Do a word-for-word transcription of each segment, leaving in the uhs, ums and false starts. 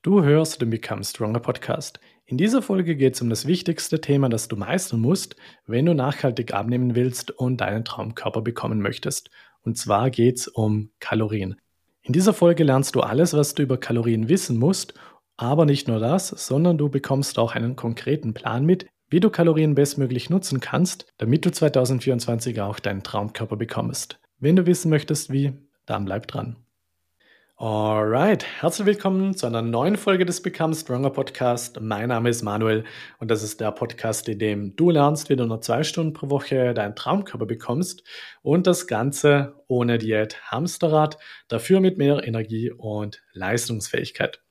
Du hörst den Become Stronger Podcast. In dieser Folge geht es um das wichtigste Thema, das du meistern musst, wenn du nachhaltig abnehmen willst und deinen Traumkörper bekommen möchtest. Und zwar geht es um Kalorien. In dieser Folge lernst du alles, was du über Kalorien wissen musst, aber nicht nur das, sondern du bekommst auch einen konkreten Plan mit, wie du Kalorien bestmöglich nutzen kannst, damit du zwanzig vierundzwanzig auch deinen Traumkörper bekommst. Wenn du wissen möchtest, wie, dann bleib dran. Alright, herzlich willkommen zu einer neuen Folge des Become Stronger Podcast. Mein Name ist Manuel und das ist der Podcast, in dem du lernst, wie du nur zwei Stunden pro Woche deinen Traumkörper bekommst und das Ganze ohne Diät, Hamsterrad, dafür mit mehr Energie und Leistungsfähigkeit.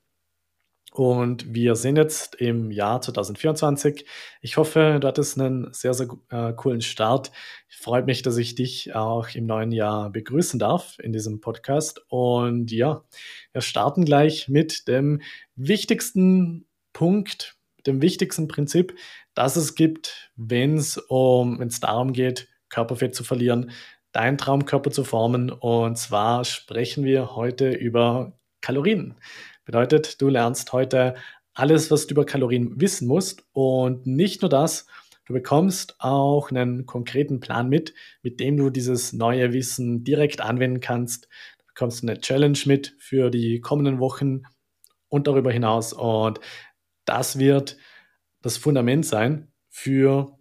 Und wir sind jetzt im Jahr zwanzig vierundzwanzig. Ich hoffe, du hattest einen sehr, sehr äh, coolen Start. Ich freue mich, dass ich dich auch im neuen Jahr begrüßen darf in diesem Podcast. Und ja, wir starten gleich mit dem wichtigsten Punkt, dem wichtigsten Prinzip, das es gibt, wenn es um, wenn es darum geht, Körperfett zu verlieren, deinen Traumkörper zu formen. Und zwar sprechen wir heute über Kalorien. Bedeutet, du lernst heute alles, was du über Kalorien wissen musst und nicht nur das, du bekommst auch einen konkreten Plan mit, mit dem du dieses neue Wissen direkt anwenden kannst. Du bekommst eine Challenge mit für die kommenden Wochen und darüber hinaus und das wird das Fundament sein für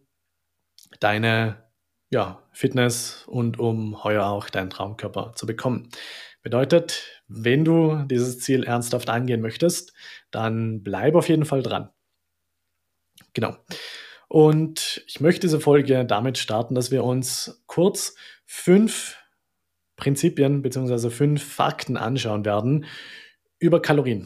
deine ja, Fitness und um heuer auch deinen Traumkörper zu bekommen. Bedeutet, wenn du dieses Ziel ernsthaft angehen möchtest, dann bleib auf jeden Fall dran. Genau. Und ich möchte diese Folge damit starten, dass wir uns kurz fünf Prinzipien bzw. fünf Fakten anschauen werden über Kalorien.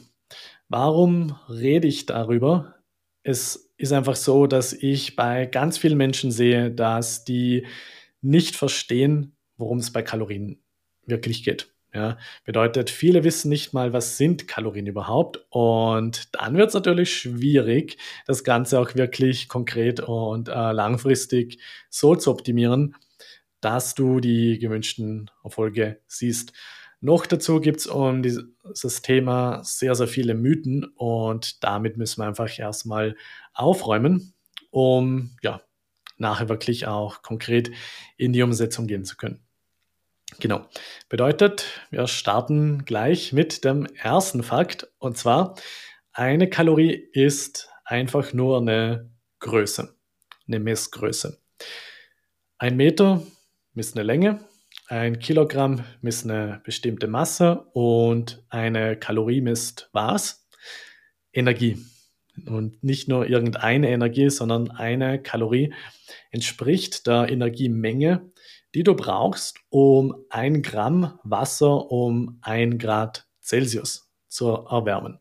Warum rede ich darüber? Es ist einfach so, dass ich bei ganz vielen Menschen sehe, dass die nicht verstehen, worum es bei Kalorien wirklich geht. Ja, bedeutet, viele wissen nicht mal, was sind Kalorien überhaupt. Und dann wird es natürlich schwierig, das Ganze auch wirklich konkret und äh, langfristig so zu optimieren, dass du die gewünschten Erfolge siehst. Noch dazu gibt es um dieses Thema sehr, sehr viele Mythen und damit müssen wir einfach erstmal aufräumen, um ja, nachher wirklich auch konkret in die Umsetzung gehen zu können. Genau. Bedeutet, wir starten gleich mit dem ersten Fakt und zwar, eine Kalorie ist einfach nur eine Größe, eine Messgröße. Ein Meter misst eine Länge, ein Kilogramm misst eine bestimmte Masse und eine Kalorie misst was? Energie. Und nicht nur irgendeine Energie, sondern eine Kalorie entspricht der Energiemenge, die du brauchst, um ein Gramm Wasser um ein Grad Celsius zu erwärmen.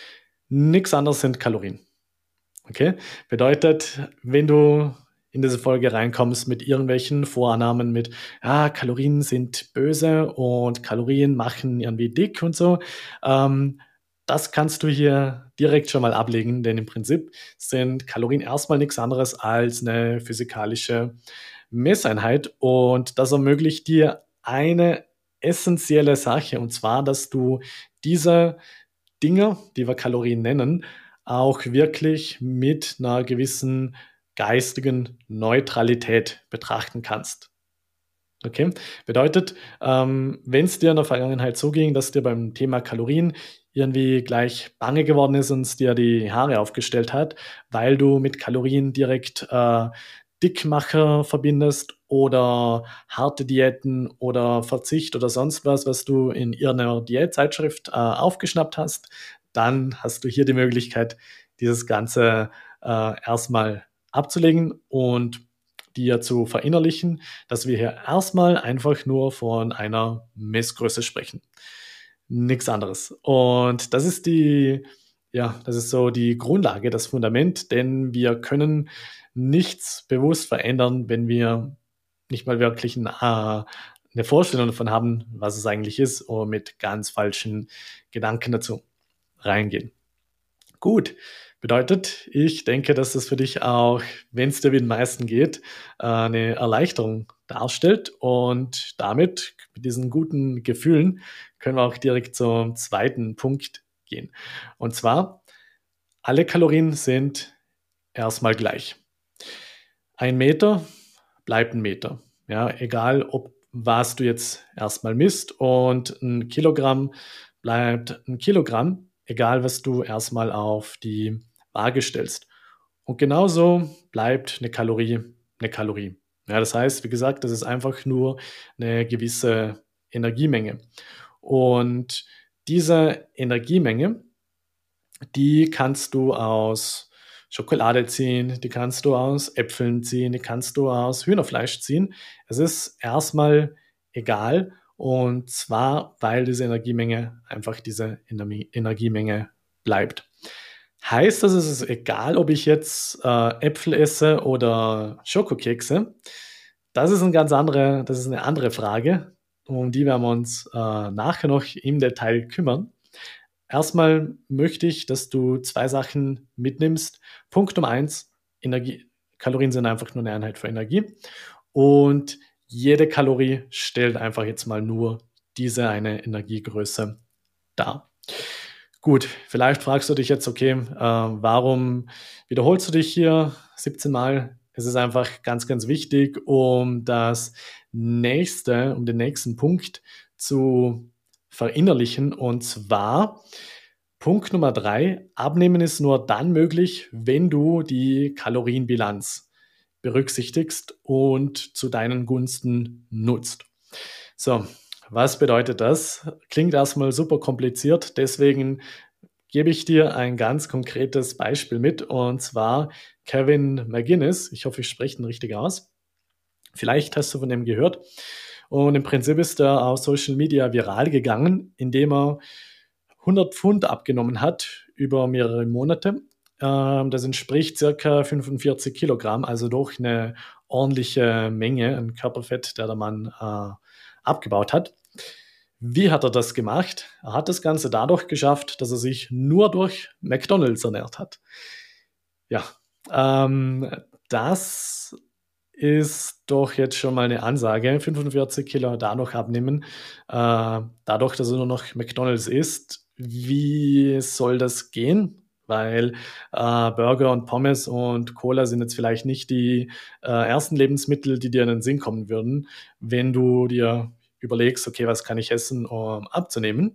Nichts anderes sind Kalorien. Okay? Bedeutet, wenn du in diese Folge reinkommst mit irgendwelchen Vorannahmen mit, ja, Kalorien sind böse und Kalorien machen irgendwie dick und so, ähm, das kannst du hier direkt schon mal ablegen, denn im Prinzip sind Kalorien erstmal nichts anderes als eine physikalische Messeinheit und das ermöglicht dir eine essentielle Sache und zwar, dass du diese Dinge, die wir Kalorien nennen, auch wirklich mit einer gewissen geistigen Neutralität betrachten kannst. Okay? Bedeutet, ähm, wenn es dir in der Vergangenheit so ging, dass dir beim Thema Kalorien irgendwie gleich bange geworden ist und es dir die Haare aufgestellt hat, weil du mit Kalorien direkt äh, Dickmacher verbindest oder harte Diäten oder Verzicht oder sonst was, was du in irgendeiner Diätzeitschrift äh, aufgeschnappt hast, dann hast du hier die Möglichkeit, dieses Ganze äh, erstmal abzulegen und dir zu verinnerlichen, dass wir hier erstmal einfach nur von einer Messgröße sprechen. Nichts anderes. Und das ist die, ja, das ist so die Grundlage, das Fundament, denn wir können nichts bewusst verändern, wenn wir nicht mal wirklich ein, äh, eine Vorstellung davon haben, was es eigentlich ist, und mit ganz falschen Gedanken dazu reingehen. Gut, bedeutet, ich denke, dass das für dich auch, wenn es dir wie den meisten geht, äh, eine Erleichterung darstellt und damit, mit diesen guten Gefühlen, können wir auch direkt zum zweiten Punkt gehen. Und zwar, alle Kalorien sind erstmal gleich. Ein Meter bleibt ein Meter. Ja, egal, ob was du jetzt erstmal misst, und ein Kilogramm bleibt ein Kilogramm, egal was du erstmal auf die Waage stellst. Und genauso bleibt eine Kalorie eine Kalorie. Ja, das heißt, wie gesagt, das ist einfach nur eine gewisse Energiemenge. Und diese Energiemenge, die kannst du aus Schokolade ziehen, die kannst du aus Äpfeln ziehen, die kannst du aus Hühnerfleisch ziehen. Es ist erstmal egal, und zwar, weil diese Energiemenge einfach diese Energie Energiemenge bleibt. Heißt das, es ist egal, ob ich jetzt äh, Äpfel esse oder Schokokekse? Das ist ein ganz andere, das ist eine andere Frage. Um die werden wir uns äh, nachher noch im Detail kümmern. Erstmal möchte ich, dass du zwei Sachen mitnimmst. Punkt Nummer eins, Energie, Kalorien sind einfach nur eine Einheit für Energie. Und jede Kalorie stellt einfach jetzt mal nur diese eine Energiegröße dar. Gut, vielleicht fragst du dich jetzt, okay, äh, warum wiederholst du dich hier siebzehn Mal? Es ist einfach ganz, ganz wichtig, um das nächste, um den nächsten Punkt zu verinnerlichen. Und zwar Punkt Nummer drei, Abnehmen ist nur dann möglich, wenn du die Kalorienbilanz berücksichtigst und zu deinen Gunsten nutzt. So, was bedeutet das? Klingt erstmal super kompliziert, deswegen gebe ich dir ein ganz konkretes Beispiel mit, und zwar Kevin McGuinness. Ich hoffe, ich spreche ihn richtig aus. Vielleicht hast du von ihm gehört. Und im Prinzip ist er auf Social Media viral gegangen, indem er hundert Pfund abgenommen hat über mehrere Monate. Ähm, das entspricht circa fünfundvierzig Kilogramm, also doch eine ordentliche Menge an Körperfett, der der Mann äh, abgebaut hat. Wie hat er das gemacht? Er hat das Ganze dadurch geschafft, dass er sich nur durch McDonald's ernährt hat. Ja, ähm, das ist doch jetzt schon mal eine Ansage. fünfundvierzig Kilo dadurch abnehmen, äh, dadurch, dass er nur noch McDonald's isst. Wie soll das gehen? Weil äh, Burger und Pommes und Cola sind jetzt vielleicht nicht die äh, ersten Lebensmittel, die dir in den Sinn kommen würden, wenn du dir überlegst, okay, was kann ich essen, um abzunehmen?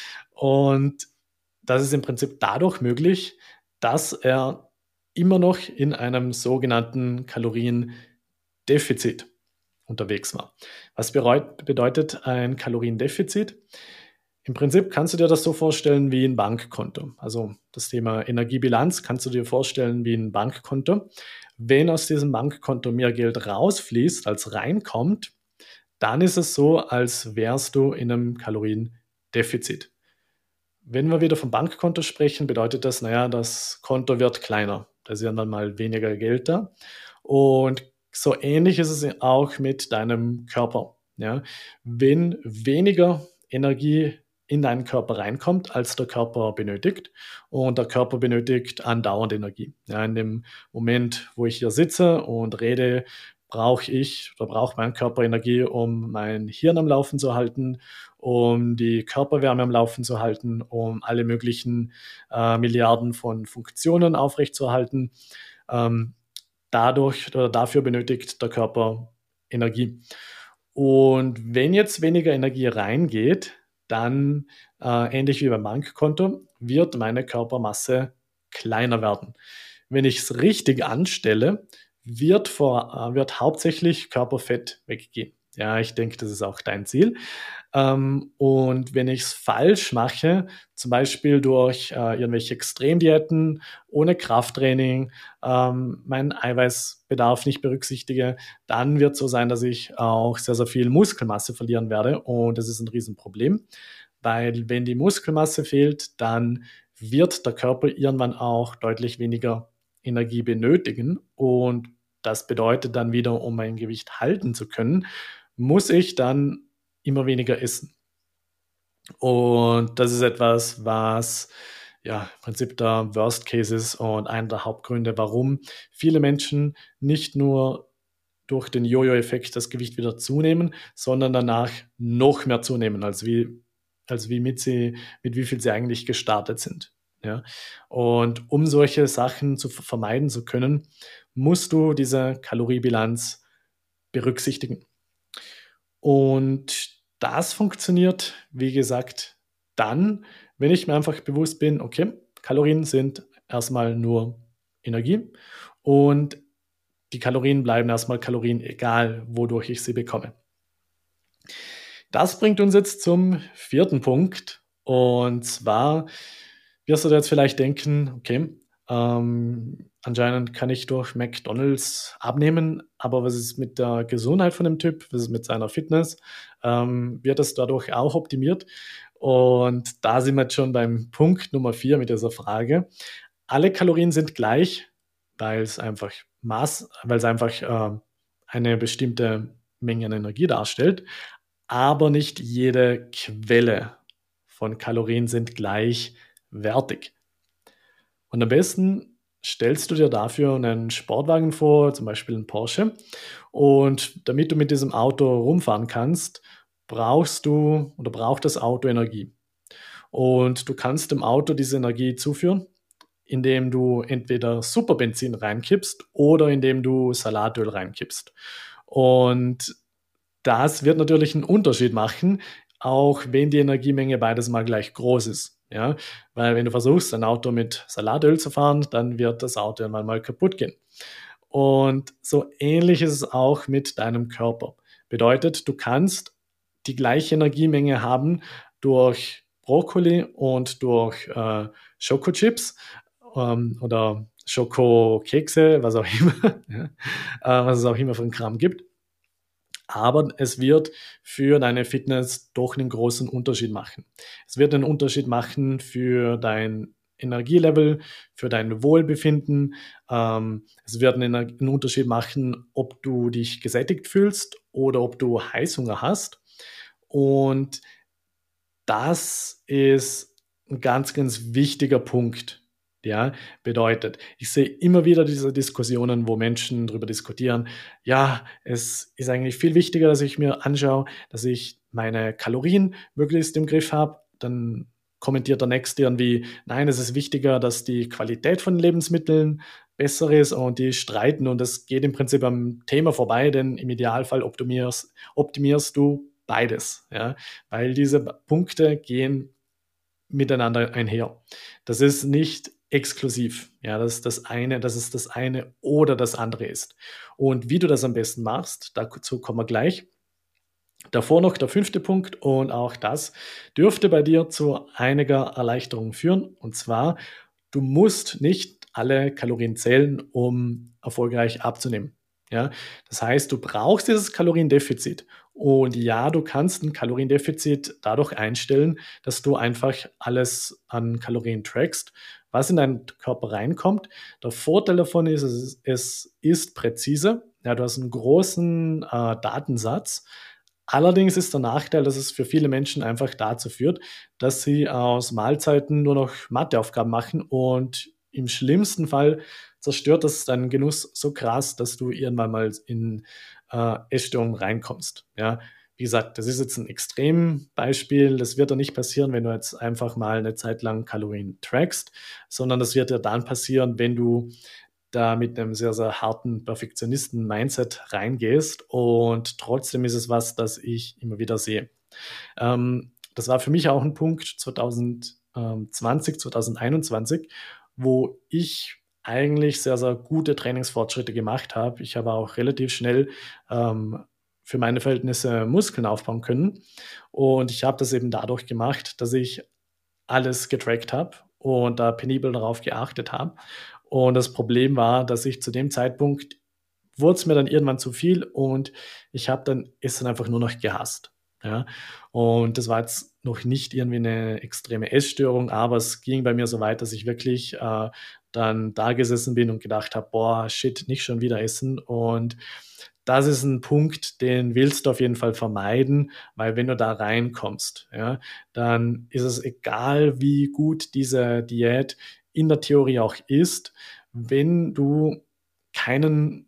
Und das ist im Prinzip dadurch möglich, dass er immer noch in einem sogenannten Kaloriendefizit unterwegs war. Was bedeutet ein Kaloriendefizit? Im Prinzip kannst du dir das so vorstellen wie ein Bankkonto. Also das Thema Energiebilanz kannst du dir vorstellen wie ein Bankkonto. Wenn aus diesem Bankkonto mehr Geld rausfließt, als reinkommt, dann ist es so, als wärst du in einem Kaloriendefizit. Wenn wir wieder vom Bankkonto sprechen, bedeutet das, naja, das Konto wird kleiner. Da ist ja dann mal weniger Geld da. Und so ähnlich ist es auch mit deinem Körper. Ja? Wenn weniger Energie in deinen Körper reinkommt, als der Körper benötigt, und der Körper benötigt andauernd Energie. Ja, in dem Moment, wo ich hier sitze und rede, brauche ich oder braucht mein Körper Energie, um mein Hirn am Laufen zu halten, um die Körperwärme am Laufen zu halten, um alle möglichen äh, Milliarden von Funktionen aufrechtzuerhalten. Ähm, dadurch oder dafür benötigt der Körper Energie. Und wenn jetzt weniger Energie reingeht, dann äh, ähnlich wie beim Bankkonto wird meine Körpermasse kleiner werden. Wenn ich es richtig anstelle, wird, vor, äh, wird hauptsächlich Körperfett weggehen. Ja, ich denke, das ist auch dein Ziel. Ähm, und wenn ich es falsch mache, zum Beispiel durch äh, irgendwelche Extremdiäten, ohne Krafttraining, ähm, meinen Eiweißbedarf nicht berücksichtige, dann wird es so sein, dass ich auch sehr, sehr viel Muskelmasse verlieren werde. Und das ist ein Riesenproblem, weil wenn die Muskelmasse fehlt, dann wird der Körper irgendwann auch deutlich weniger Energie benötigen. Und das bedeutet dann wieder, um mein Gewicht halten zu können, muss ich dann immer weniger essen. Und das ist etwas, was ja im Prinzip der Worst Case ist und einer der Hauptgründe, warum viele Menschen nicht nur durch den Jojo-Effekt das Gewicht wieder zunehmen, sondern danach noch mehr zunehmen. Also wie als wie mit, sie, mit wie viel sie eigentlich gestartet sind. Ja? Und um solche Sachen zu vermeiden zu können, musst du diese Kaloriebilanz berücksichtigen. Und das funktioniert, wie gesagt, dann, wenn ich mir einfach bewusst bin, okay, Kalorien sind erstmal nur Energie und die Kalorien bleiben erstmal Kalorien, egal wodurch ich sie bekomme. Das bringt uns jetzt zum vierten Punkt. Und zwar wirst du dir jetzt vielleicht denken, okay, ähm, anscheinend kann ich durch McDonald's abnehmen, aber was ist mit der Gesundheit von dem Typ? Was ist mit seiner Fitness? Ähm, wird das dadurch auch optimiert? Und da sind wir jetzt schon beim Punkt Nummer vier mit dieser Frage. Alle Kalorien sind gleich, weil es einfach Maß, weil es einfach äh, eine bestimmte Menge an Energie darstellt, aber nicht jede Quelle von Kalorien sind gleichwertig. Und am besten stellst du dir dafür einen Sportwagen vor, zum Beispiel einen Porsche. Und damit du mit diesem Auto rumfahren kannst, brauchst du oder braucht das Auto Energie. Und du kannst dem Auto diese Energie zuführen, indem du entweder Superbenzin reinkippst oder indem du Salatöl reinkippst. Und das wird natürlich einen Unterschied machen, auch wenn die Energiemenge beides mal gleich groß ist. Ja? Weil wenn du versuchst, ein Auto mit Salatöl zu fahren, dann wird das Auto einmal mal kaputt gehen. Und so ähnlich ist es auch mit deinem Körper. Bedeutet, du kannst die gleiche Energiemenge haben durch Brokkoli und durch äh, Schokochips ähm, oder Schokokekse, was auch immer, ja, äh, was es auch immer für einen Kram gibt. Aber es wird für deine Fitness doch einen großen Unterschied machen. Es wird einen Unterschied machen für dein Energielevel, für dein Wohlbefinden. Ähm, es wird einen, einen Unterschied machen, ob du dich gesättigt fühlst oder ob du Heißhunger hast. Und das ist ein ganz, ganz wichtiger Punkt. Ja, bedeutet, ich sehe immer wieder diese Diskussionen, wo Menschen darüber diskutieren, ja, es ist eigentlich viel wichtiger, dass ich mir anschaue, dass ich meine Kalorien möglichst im Griff habe. Dann kommentiert der Nächste irgendwie, nein, es ist wichtiger, dass die Qualität von Lebensmitteln besser ist, und die streiten, und das geht im Prinzip am Thema vorbei, denn im Idealfall optimierst, optimierst du beides, ja, weil diese Punkte gehen miteinander einher. Das ist nicht exklusiv, ja, dass das eine, dass es das eine oder das andere ist. Und wie du das am besten machst, dazu kommen wir gleich. Davor noch der fünfte Punkt, und auch das dürfte bei dir zu einiger Erleichterung führen. Und zwar, du musst nicht alle Kalorien zählen, um erfolgreich abzunehmen. Ja, das heißt, du brauchst dieses Kaloriendefizit. Und ja, du kannst ein Kaloriendefizit dadurch einstellen, dass du einfach alles an Kalorien trackst, was in deinen Körper reinkommt. Der Vorteil davon ist, es, es ist präzise. Ja, du hast einen großen äh, Datensatz. Allerdings ist der Nachteil, dass es für viele Menschen einfach dazu führt, dass sie aus Mahlzeiten nur noch Matheaufgaben machen, und im schlimmsten Fall zerstört das deinen Genuss so krass, dass du irgendwann mal in äh, Essstörungen reinkommst. Ja, wie gesagt, das ist jetzt ein Extrembeispiel. Das wird ja nicht passieren, wenn du jetzt einfach mal eine Zeit lang Kalorien trackst, sondern das wird ja dann passieren, wenn du da mit einem sehr, sehr harten Perfektionisten-Mindset reingehst, und trotzdem ist es was, das ich immer wieder sehe. Ähm, das war für mich auch ein Punkt zwanzig zwanzig, zwanzig einundzwanzig, wo ich eigentlich sehr, sehr gute Trainingsfortschritte gemacht habe. Ich habe auch relativ schnell ähm, für meine Verhältnisse Muskeln aufbauen können, und ich habe das eben dadurch gemacht, dass ich alles getrackt habe und da penibel darauf geachtet habe. Und das Problem war, dass ich zu dem Zeitpunkt wurde es mir dann irgendwann zu viel, und ich habe dann Essen einfach nur noch gehasst. Ja? Und das war jetzt noch nicht irgendwie eine extreme Essstörung, aber es ging bei mir so weit, dass ich wirklich äh, dann da gesessen bin und gedacht habe, boah, shit, nicht schon wieder essen. Und das ist ein Punkt, den willst du auf jeden Fall vermeiden, weil wenn du da reinkommst, ja, dann ist es egal, wie gut diese Diät in der Theorie auch ist, wenn du keinen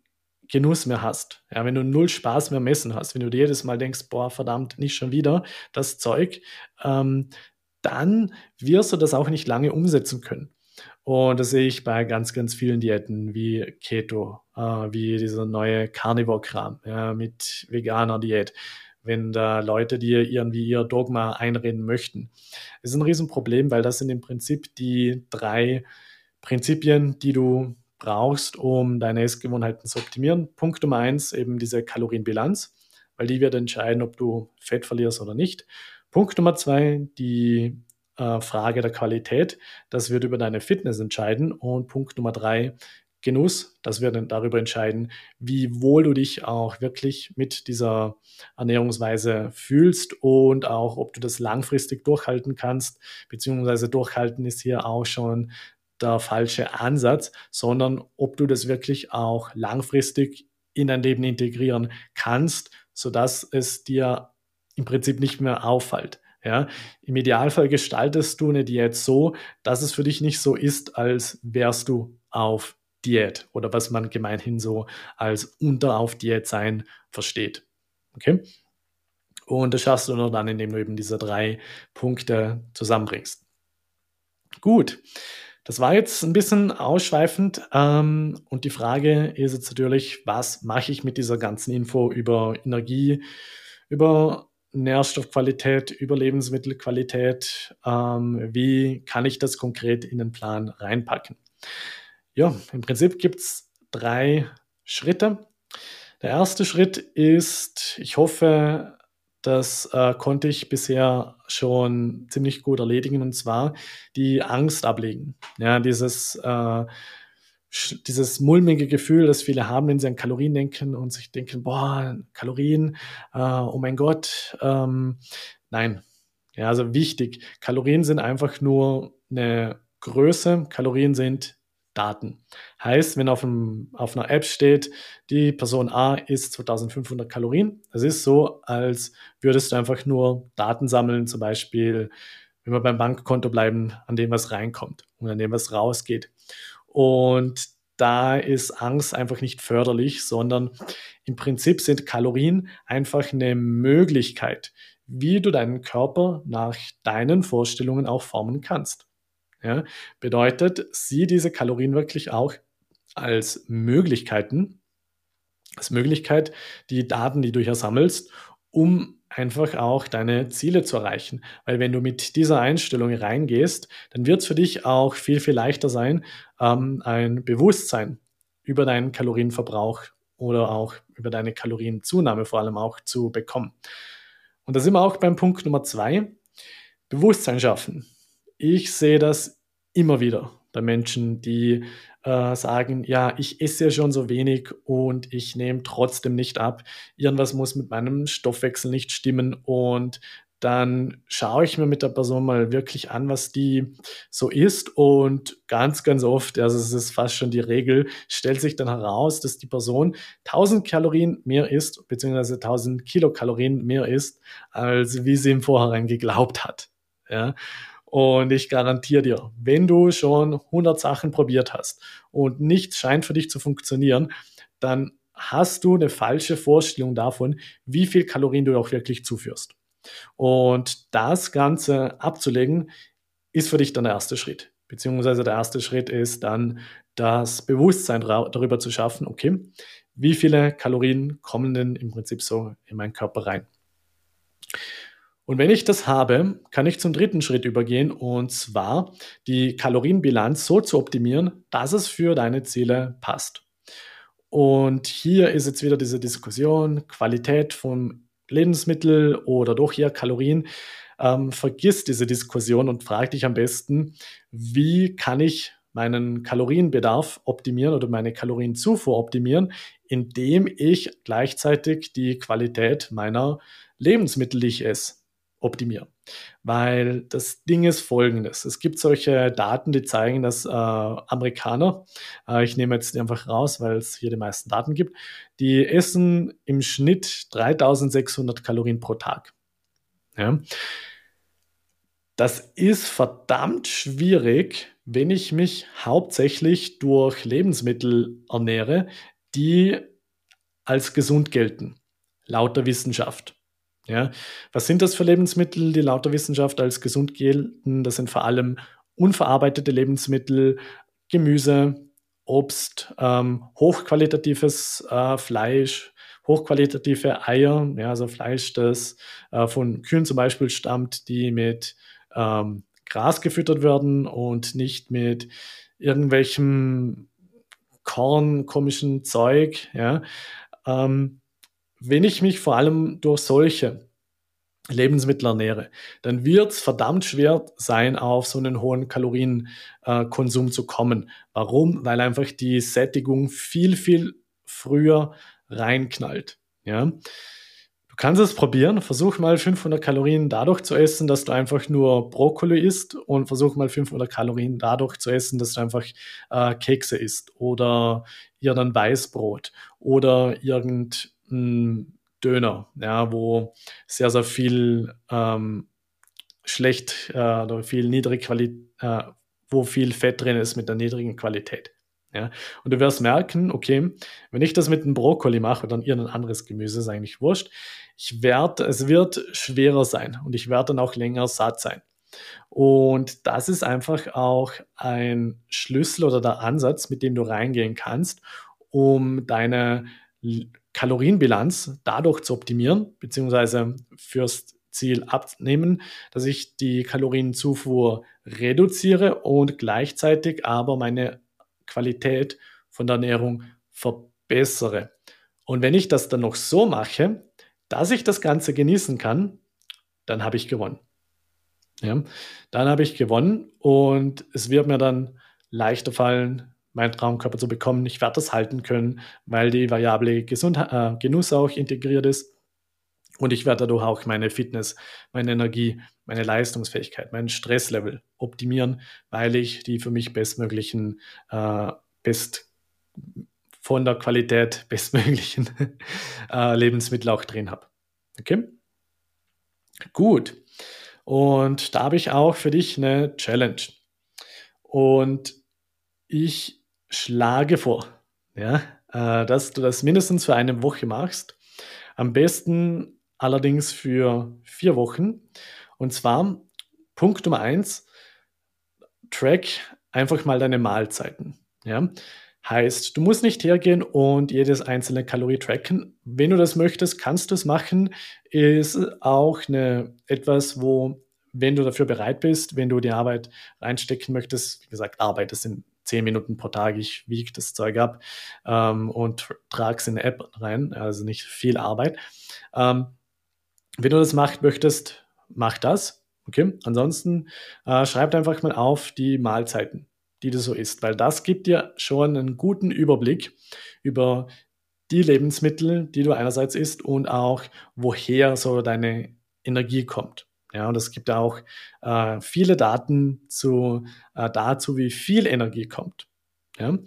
Genuss mehr hast, ja, wenn du null Spaß mehr am Essen hast, wenn du dir jedes Mal denkst, boah, verdammt, nicht schon wieder das Zeug, ähm, dann wirst du das auch nicht lange umsetzen können. Und das sehe ich bei ganz, ganz vielen Diäten wie Keto, äh, wie dieser neue Carnivore-Kram, ja, mit veganer Diät. Wenn da Leute dir irgendwie ihr Dogma einreden möchten. Das ist ein Riesenproblem, weil das sind im Prinzip die drei Prinzipien, die du brauchst, um deine Essgewohnheiten zu optimieren. Punkt Nummer eins, eben diese Kalorienbilanz, weil die wird entscheiden, ob du Fett verlierst oder nicht. Punkt Nummer zwei, die äh, Frage der Qualität. Das wird über deine Fitness entscheiden. Und Punkt Nummer drei, Genuss. Das wird dann darüber entscheiden, wie wohl du dich auch wirklich mit dieser Ernährungsweise fühlst und auch, ob du das langfristig durchhalten kannst, beziehungsweise durchhalten ist hier auch schon der falsche Ansatz, sondern ob du das wirklich auch langfristig in dein Leben integrieren kannst, sodass es dir im Prinzip nicht mehr auffällt. Ja, im Idealfall gestaltest du eine Diät so, dass es für dich nicht so ist, als wärst du auf Diät oder was man gemeinhin so als unter auf Diät sein versteht. Okay? Und das schaffst du nur dann, indem du eben diese drei Punkte zusammenbringst. Gut, das war jetzt ein bisschen ausschweifend. Ähm, und die Frage ist jetzt natürlich, was mache ich mit dieser ganzen Info über Energie, über Nährstoffqualität, über Lebensmittelqualität? Ähm, wie kann ich das konkret in den Plan reinpacken? Ja, im Prinzip gibt es drei Schritte. Der erste Schritt ist, ich hoffe, das äh, konnte ich bisher schon ziemlich gut erledigen, und zwar die Angst ablegen. Ja, dieses, äh, dieses mulmige Gefühl, das viele haben, wenn sie an Kalorien denken und sich denken, boah, Kalorien, äh, oh mein Gott, ähm, nein. Ja, also wichtig, Kalorien sind einfach nur eine Größe, Kalorien sind Daten. Heißt, wenn auf, einem, auf einer App steht, die Person A isst zweitausendfünfhundert Kalorien, das ist so, als würdest du einfach nur Daten sammeln, zum Beispiel, wenn wir beim Bankkonto bleiben, an dem was reinkommt und an dem was rausgeht. Und da ist Angst einfach nicht förderlich, sondern im Prinzip sind Kalorien einfach eine Möglichkeit, wie du deinen Körper nach deinen Vorstellungen auch formen kannst. Ja, bedeutet, sieh diese Kalorien wirklich auch als Möglichkeiten, als Möglichkeit, die Daten, die du hier sammelst, um einfach auch deine Ziele zu erreichen. Weil wenn du mit dieser Einstellung reingehst, dann wird es für dich auch viel, viel leichter sein, ähm, ein Bewusstsein über deinen Kalorienverbrauch oder auch über deine Kalorienzunahme vor allem auch zu bekommen. Und da sind wir auch beim Punkt Nummer zwei, Bewusstsein schaffen. Ich sehe das immer wieder bei Menschen, die äh, sagen, ja, ich esse ja schon so wenig und ich nehme trotzdem nicht ab. Irgendwas muss mit meinem Stoffwechsel nicht stimmen, und dann schaue ich mir mit der Person mal wirklich an, was die so isst, und ganz, ganz oft, also es ist fast schon die Regel, stellt sich dann heraus, dass die Person tausend Kalorien mehr isst, beziehungsweise tausend Kilokalorien mehr isst, als wie sie im Vorhinein geglaubt hat. Ja, und ich garantiere dir, wenn du schon hundert Sachen probiert hast und nichts scheint für dich zu funktionieren, dann hast du eine falsche Vorstellung davon, wie viel Kalorien du auch wirklich zuführst. Und das Ganze abzulegen, ist für dich dann der erste Schritt. Beziehungsweise der erste Schritt ist dann das Bewusstsein darüber zu schaffen, okay, wie viele Kalorien kommen denn im Prinzip so in meinen Körper rein. Und wenn ich das habe, kann ich zum dritten Schritt übergehen, und zwar die Kalorienbilanz so zu optimieren, dass es für deine Ziele passt. Und hier ist jetzt wieder diese Diskussion, Qualität vom Lebensmittel oder doch hier Kalorien. Ähm, vergiss diese Diskussion und frag dich am besten, wie kann ich meinen Kalorienbedarf optimieren oder meine Kalorienzufuhr optimieren, indem ich gleichzeitig die Qualität meiner Lebensmittel, die ich esse, optimieren. Weil das Ding ist folgendes. Es gibt solche Daten, die zeigen, dass äh, Amerikaner, äh, ich nehme jetzt die einfach raus, weil es hier die meisten Daten gibt, die essen im Schnitt dreitausendsechshundert Kalorien pro Tag. Ja. Das ist verdammt schwierig, wenn ich mich hauptsächlich durch Lebensmittel ernähre, die als gesund gelten, laut der Wissenschaft. Ja, was sind das für Lebensmittel, die laut der Wissenschaft als gesund gelten? Das sind vor allem unverarbeitete Lebensmittel, Gemüse, Obst, ähm, hochqualitatives äh, Fleisch, hochqualitative Eier, ja, also Fleisch, das äh, von Kühen zum Beispiel stammt, die mit ähm, Gras gefüttert werden und nicht mit irgendwelchem Korn, komischen Zeug. Ja. Ähm, wenn ich mich vor allem durch solche Lebensmittel ernähre, dann wird es verdammt schwer sein, auf so einen hohen Kalorienkonsum äh, zu kommen. Warum? Weil einfach die Sättigung viel, viel früher reinknallt. Ja? Du kannst es probieren. Versuch mal fünfhundert Kalorien dadurch zu essen, dass du einfach nur Brokkoli isst, und versuch mal fünfhundert Kalorien dadurch zu essen, dass du einfach äh, Kekse isst oder irgendein Weißbrot oder irgendein Döner, ja, wo sehr, sehr viel ähm, schlecht äh, oder viel niedrig Quali äh, wo viel Fett drin ist mit der niedrigen Qualität. Ja. Und du wirst merken, okay, wenn ich das mit einem Brokkoli mache oder irgendein anderes Gemüse, ist eigentlich wurscht, ich werd, es wird schwerer sein und ich werde dann auch länger satt sein. Und das ist einfach auch ein Schlüssel oder der Ansatz, mit dem du reingehen kannst, um deine Kalorienbilanz dadurch zu optimieren, beziehungsweise fürs Ziel abnehmen, dass ich die Kalorienzufuhr reduziere und gleichzeitig aber meine Qualität von der Ernährung verbessere. Und wenn ich das dann noch so mache, dass ich das Ganze genießen kann, dann habe ich gewonnen. Ja, dann habe ich gewonnen und es wird mir dann leichter fallen, meinen Traumkörper zu bekommen. Ich werde das halten können, weil die Variable Gesundheit, äh, Genuss auch integriert ist. Und ich werde dadurch auch meine Fitness, meine Energie, meine Leistungsfähigkeit, mein Stresslevel optimieren, weil ich die für mich bestmöglichen, äh, best von der Qualität bestmöglichen äh, Lebensmittel auch drin habe. Okay? Gut. Und da habe ich auch für dich eine Challenge. Und ich schlage vor, ja, äh, dass du das mindestens für eine Woche machst. Am besten allerdings für vier Wochen. Und zwar Punkt Nummer eins, track einfach mal deine Mahlzeiten. Ja? Heißt, du musst nicht hergehen und jedes einzelne Kalorie tracken. Wenn du das möchtest, kannst du es machen. Ist auch eine, etwas, wo, wenn du dafür bereit bist, wenn du die Arbeit reinstecken möchtest, wie gesagt, Arbeit, das sind zehn Minuten pro Tag, ich wiege das Zeug ab ähm, und trage es in eine App rein, also nicht viel Arbeit. Ähm, wenn du das machen möchtest, mach das. Okay? Ansonsten äh, schreib einfach mal auf die Mahlzeiten, die du so isst, weil das gibt dir schon einen guten Überblick über die Lebensmittel, die du einerseits isst und auch woher so deine Energie kommt. Ja, und es gibt auch äh, viele Daten zu, äh, dazu, wie viel Energie kommt. Ja.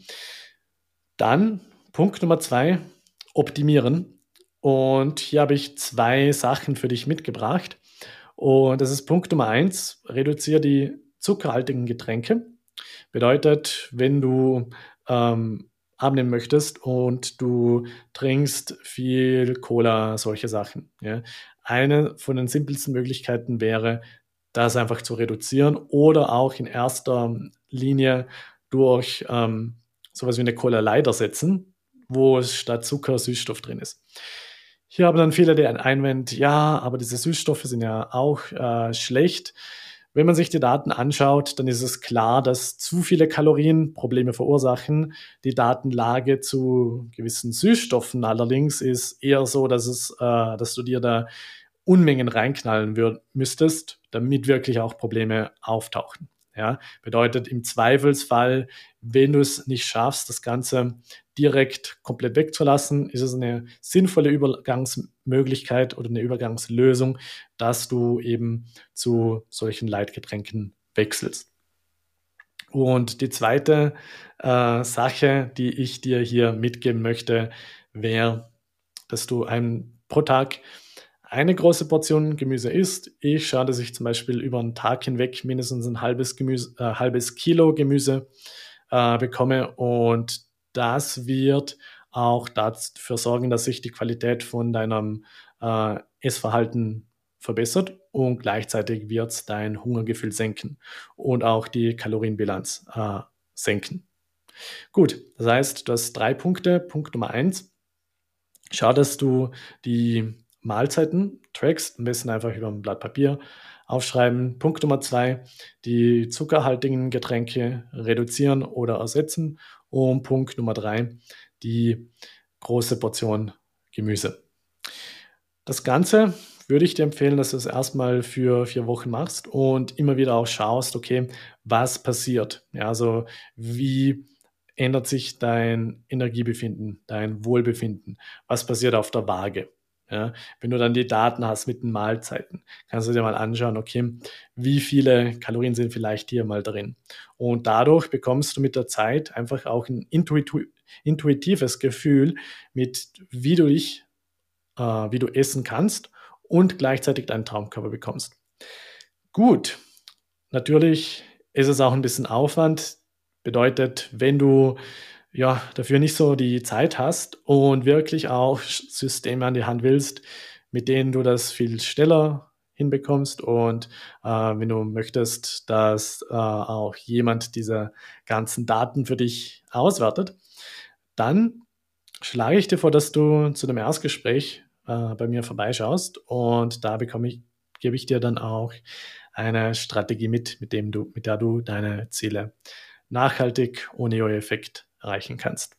Dann Punkt Nummer zwei, optimieren. Und hier habe ich zwei Sachen für dich mitgebracht. Und das ist Punkt Nummer eins, reduziere die zuckerhaltigen Getränke. Bedeutet, wenn du ähm, abnehmen möchtest und du trinkst viel Cola, solche Sachen. Ja. Eine von den simpelsten Möglichkeiten wäre, das einfach zu reduzieren oder auch in erster Linie durch ähm, sowas wie eine Cola Light ersetzen, wo es statt Zucker Süßstoff drin ist. Hier haben dann viele den Einwand, ja, aber diese Süßstoffe sind ja auch äh, schlecht. Wenn man sich die Daten anschaut, dann ist es klar, dass zu viele Kalorien Probleme verursachen. Die Datenlage zu gewissen Süßstoffen allerdings ist eher so, dass, es, äh, dass du dir da Unmengen reinknallen würd, müsstest, damit wirklich auch Probleme auftauchen. Ja, bedeutet im Zweifelsfall, wenn du es nicht schaffst, das Ganze direkt komplett wegzulassen, ist es eine sinnvolle Übergangsmöglichkeit oder eine Übergangslösung, dass du eben zu solchen Leitgetränken wechselst. Und die zweite äh, Sache, die ich dir hier mitgeben möchte, wäre, dass du ein, pro Tag eine große Portion Gemüse isst. Ich schaue, dass ich zum Beispiel über einen Tag hinweg mindestens ein halbes, Gemüse, äh, halbes Kilo Gemüse äh, bekomme und das wird auch dafür sorgen, dass sich die Qualität von deinem äh, Essverhalten verbessert und gleichzeitig wird es dein Hungergefühl senken und auch die Kalorienbilanz äh, senken. Gut, das heißt, du hast drei Punkte. Punkt Nummer eins, schau, dass du die Mahlzeiten trackst, am besten einfach über ein Blatt Papier aufschreiben. Punkt Nummer zwei, die zuckerhaltigen Getränke reduzieren oder ersetzen. Und Punkt Nummer drei, die große Portion Gemüse. Das Ganze würde ich dir empfehlen, dass du es erstmal für vier Wochen machst und immer wieder auch schaust, okay, was passiert? Ja, also wie ändert sich dein Energiebefinden, dein Wohlbefinden? Was passiert auf der Waage? Ja, wenn du dann die Daten hast mit den Mahlzeiten, kannst du dir mal anschauen, okay, wie viele Kalorien sind vielleicht hier mal drin? Und dadurch bekommst du mit der Zeit einfach auch ein intuitu- intuitives Gefühl mit, wie du dich äh, wie du essen kannst und gleichzeitig deinen Traumkörper bekommst. Gut, natürlich ist es auch ein bisschen Aufwand. Bedeutet, wenn du ja dafür nicht so die Zeit hast und wirklich auch Systeme an die Hand willst, mit denen du das viel schneller hinbekommst und äh, wenn du möchtest, dass äh, auch jemand diese ganzen Daten für dich auswertet, dann schlage ich dir vor, dass du zu dem Erstgespräch äh, bei mir vorbeischaust und da bekomme ich, gebe ich dir dann auch eine Strategie mit, mit dem du, mit der du deine Ziele nachhaltig ohne Jojo-Effekt erreichen kannst.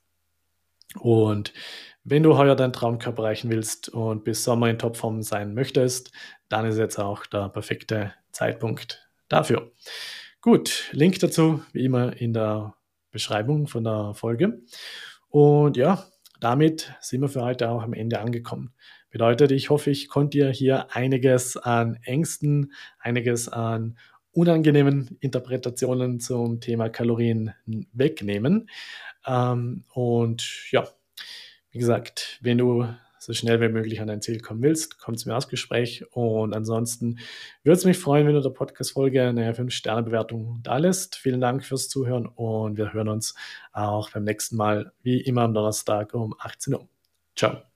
Und wenn du heuer deinen Traumkörper erreichen willst und bis Sommer in Topform sein möchtest, dann ist jetzt auch der perfekte Zeitpunkt dafür. Gut, Link dazu wie immer in der Beschreibung von der Folge. Und ja, damit sind wir für heute auch am Ende angekommen. Bedeutet, ich hoffe, ich konnte dir hier einiges an Ängsten, einiges an unangenehmen Interpretationen zum Thema Kalorien wegnehmen. Ähm, und ja, wie gesagt, wenn du so schnell wie möglich an dein Ziel kommen willst, komm zu mir aus Gespräch. Und ansonsten würde es mich freuen, wenn du der Podcast-Folge eine fünf Sterne Bewertung da lässt. Vielen Dank fürs Zuhören und wir hören uns auch beim nächsten Mal, wie immer am Donnerstag um achtzehn Uhr. Ciao.